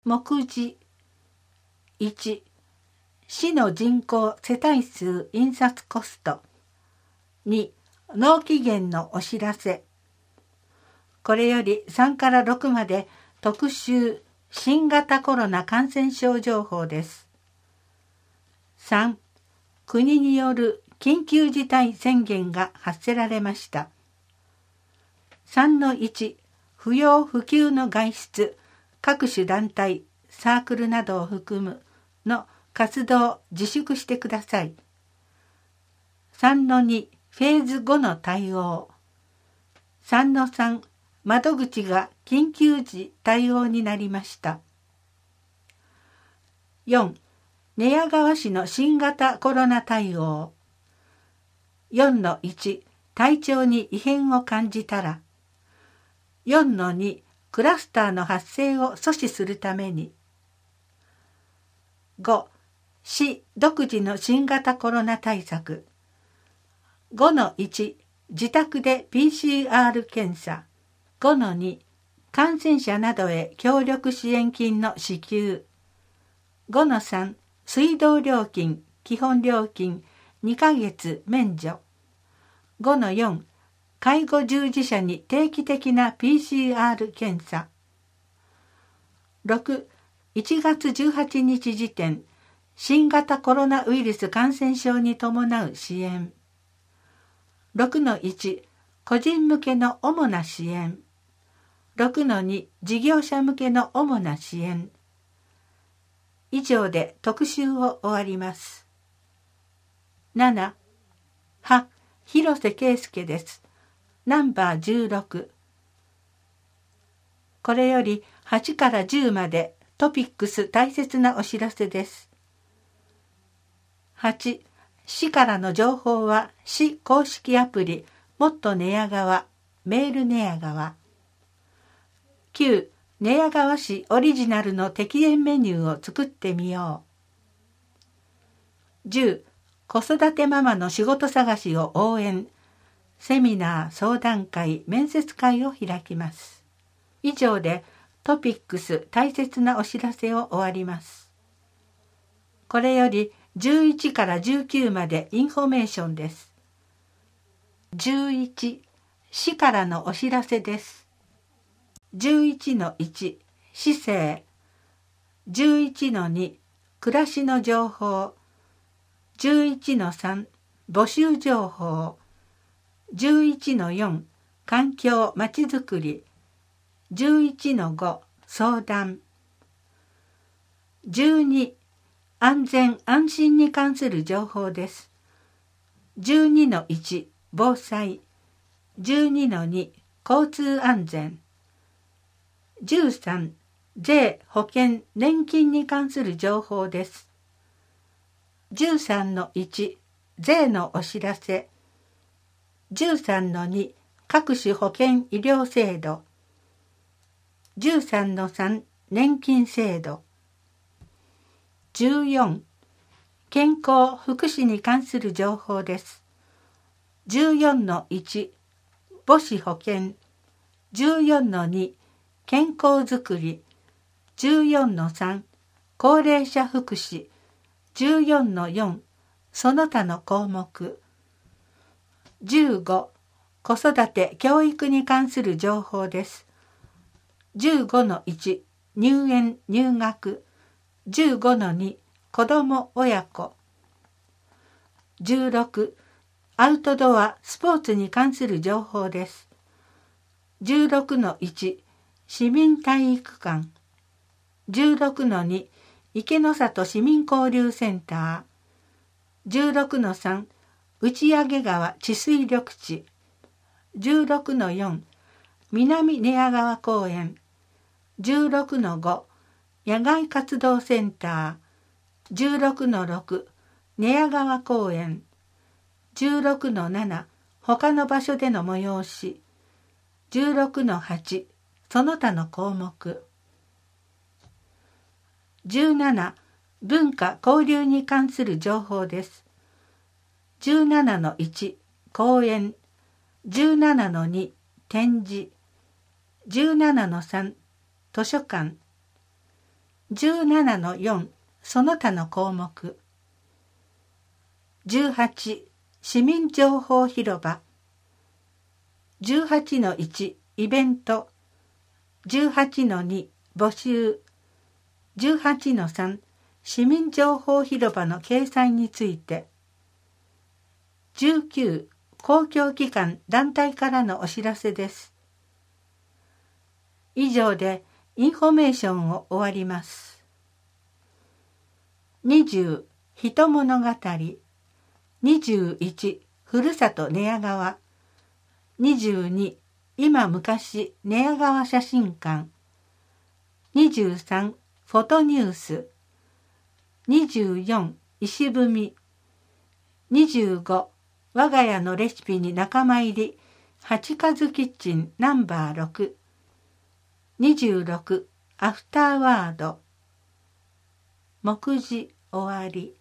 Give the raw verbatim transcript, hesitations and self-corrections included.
目次いち、市の人口世帯数印刷コスト。に、納期限のお知らせ。これよりさんからろくまで特集新型コロナ感染症情報です。さん、国による緊急事態宣言が発せられました。さんのいち、不要不急の外出、各種団体、サークルなどを含むの活動を自粛してください。さんのに、フェーズごの対応。さんのさん、窓口が緊急時対応になりました。よん、寝屋川市の新型コロナ対応。よんのいち、体調に異変を感じたら。よんのに、クラスターの発生を阻止するために。ご、市独自の新型コロナ対策。ごのいち、自宅で ピーシーアール 検査。ごのに、感染者などへ協力支援金の支給。ごのさん、水道料金、基本料金にかげつ免除。ごのよん、介護従事者に定期的な ピーシーアール 検査。ろく、いちがつじゅうはちにち時点、新型コロナウイルス感染症に伴う支援。ろくのいち、個人向けの主な支援。ろくのに、事業者向けの主な支援。以上で特集を終わります。なな、は、広瀬圭介です。ナンバーじゅうろく。これよりはちからじゅうまでトピックス大切なお知らせです。はち、市からの情報は市公式アプリもっと寝屋川、メール寝屋川。きゅう、寝屋川市オリジナルの適塩メニューを作ってみよう。じゅう、子育てママの仕事探しを応援。セミナー、相談会、面接会を開きます。以上でトピックス大切なお知らせを終わります。これよりじゅういちからじゅうきゅうまでインフォメーションです。じゅういち、市からのお知らせです。じゅういちのいち、市政。じゅういちのに、暮らしの情報。じゅういちのさん、募集情報。じゅういちのよん、環境まちづくり。じゅういちのご、相談。じゅうに、安全安心に関する情報です。じゅうにのいち、防災。じゅうにのに、交通安全。じゅうさん、税、保険、年金に関する情報です。じゅうさんのいち、税のお知らせ。じゅうさんのに、各種保険医療制度。じゅうさんのさん、年金制度。じゅうよん、健康福祉に関する情報です。じゅうよんのいち、母子保険。じゅうよんのに、健康づくり。じゅうよんのさん、高齢者福祉。じゅうよんのよん、その他の項目。じゅうご、子育て教育に関する情報です。じゅうごのいち、入園入学。じゅうごのに、子ども親子。じゅうろく、アウトドアスポーツに関する情報です。じゅうろくのいち、市民体育館。じゅうろくのに、池の里市民交流センター。じゅうろくのさん、打上川治水緑地。じゅうろくのよん、南寝屋川公園。じゅうろくのご、野外活動センター。じゅうろくのろく、寝屋川公園。じゅうろくのなな、他の場所での催し。じゅうろくのはち、その他の項目。じゅうなな、文化交流に関する情報です。じゅうななのいち、講演。じゅうななのに、展示。じゅうななのさん、図書館。 じゅうななのよんその他の項目。じゅうはち市民情報広場。じゅうはちのいちイベント。じゅうはちのに募集。じゅうはちのさん市民情報広場の掲載について。じゅうきゅう公共機関団体からのお知らせです。以上でインフォメーションを終わります。にじゅう人物語。にじゅういちふるさと寝屋川。にじゅうに今昔寝屋川写真館。にじゅうさんフォトニュース。にじゅうよん石踏み。にじゅうご我が家のレシピに仲間入り八数キッチンナンバーろく。にじゅうろくアフターワード。目次終わり。